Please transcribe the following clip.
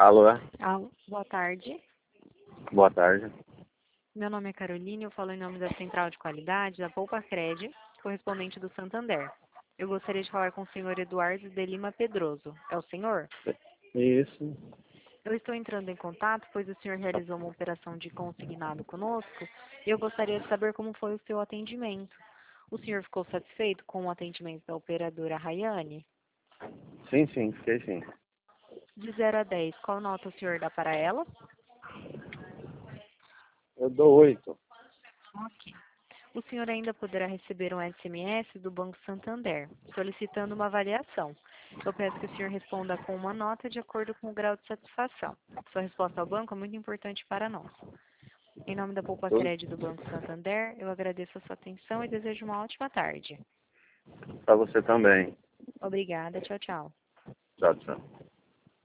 Alô, Alô, boa tarde. boa tarde. Meu nome é Caroline, eu falo em nome da Central de Qualidade da Poupa-Cred, correspondente do Santander. Eu gostaria de falar com o senhor Eduardo de Lima Pedroso. É o senhor? Isso. Eu estou entrando em contato, pois o senhor realizou uma operação de consignado conosco e eu gostaria de saber como foi o seu atendimento. O senhor ficou satisfeito com o atendimento da operadora Rayane? Sim, fiquei sim. De 0 a 10, qual nota o senhor dá para ela? Eu dou 8. Ok. O senhor ainda poderá receber um SMS do Banco Santander, solicitando uma avaliação. Eu peço que o senhor responda com uma nota de acordo com o grau de satisfação. Sua resposta ao banco é muito importante para nós. Em nome da Poupa-Cred do Banco Santander, eu agradeço a sua atenção e desejo uma ótima tarde. Para você também. Obrigada, tchau, tchau. Tchau, tchau.